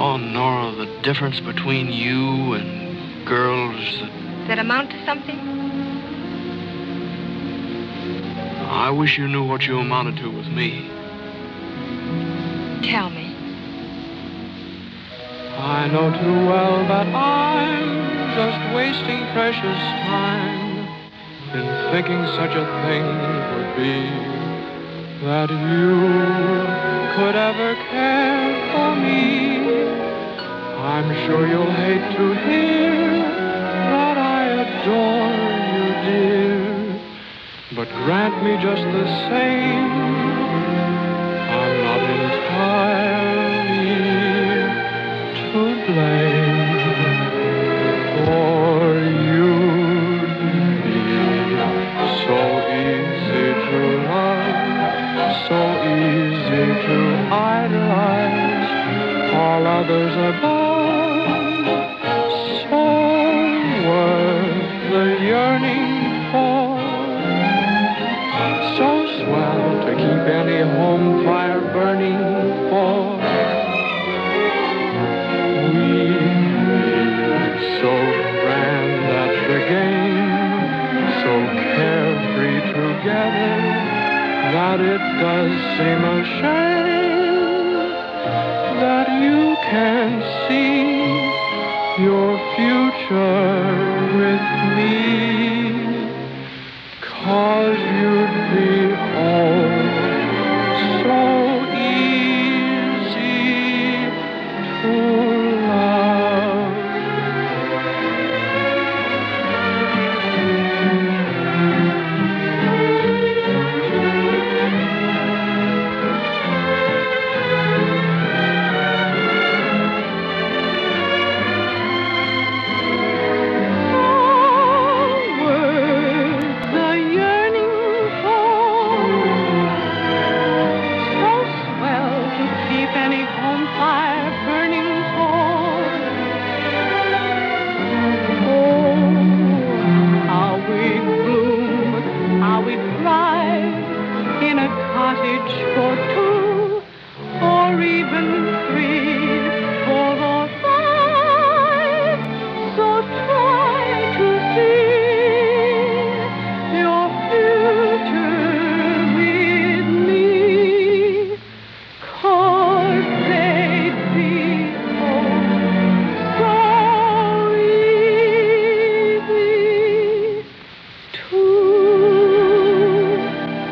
Oh, Nora, the difference between you and girls that amount to something? I wish you knew what you amounted to with me. Tell me. I know too well that I'm just wasting precious time in thinking such a thing would be that you could ever care for me. I'm sure you'll hate to hear that I adore you, dear. But grant me just the same, I'm not entirely to blame. For you'd be so easy to love, so easy to idolize, all others above, so worth the yearning for, so swell to keep any home fire burning for. So grand at the game, so carefree together, that it does seem a shame that you can't see your future with me, 'cause you'd be oh so easy to love. For two, or even three, four or five, so try to see your future with me, 'cause they'd be oh so easy to.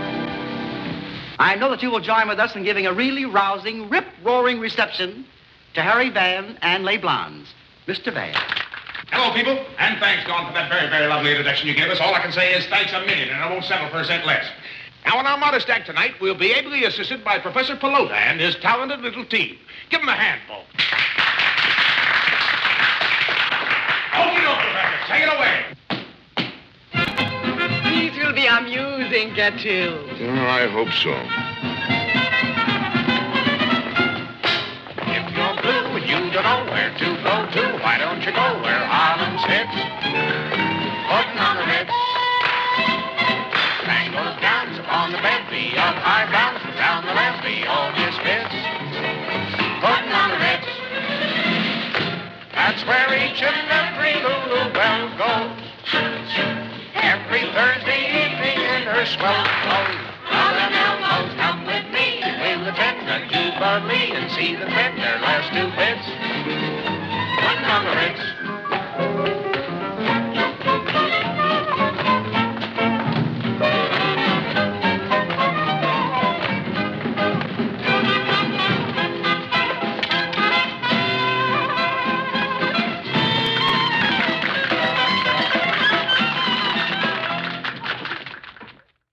I know that you will join with us in giving a really rousing, rip-roaring reception to Harry Van and Les Blondes. Mr. Van. Hello, people, and thanks, Don, for that very, very lovely introduction you gave us. All I can say is thanks a million, and I won't settle for a cent less. Now, on our modest act tonight, we'll be ably assisted by Professor Pelota and his talented little team. Give them a hand, folks. Okie dokie, Professor. Take it away. It will be amusing, Gertrude. Oh, I hope so. If you're blue and you don't know where to go to, why don't you go where Harlem sits? Putting on the Ritz. Tangos dance upon the bevy of high bounce down the levee, all misfits. Putting on the Ritz. That's where each and every Lulu Bell goes. Every Thursday evening in her swell clothes. Roll them elbows, come with me. We'll attend a Jubilee and see the tender last 2 bits. Putting on the Ritz.